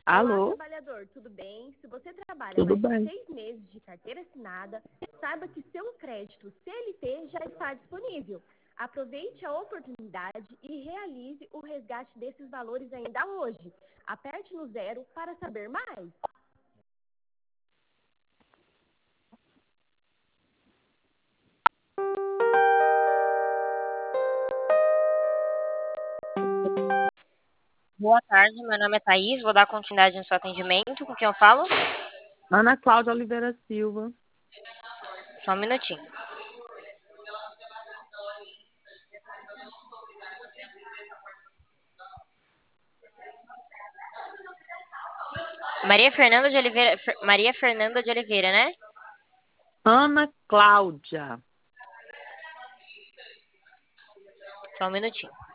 Olá, Alô? trabalhador, tudo bem? Se você trabalha Tudo mais de bem. 6 meses de carteira assinada, saiba que seu crédito CLT já está disponível. Aproveite a oportunidade e realize o resgate desses valores ainda hoje. Aperte no zero para saber mais. Boa tarde, meu nome é Thaís, vou dar continuidade no seu atendimento. Com quem eu falo? Ana Cláudia Oliveira Silva. Só um minutinho. Maria Fernanda de Oliveira, né? Ana Cláudia. Só um minutinho.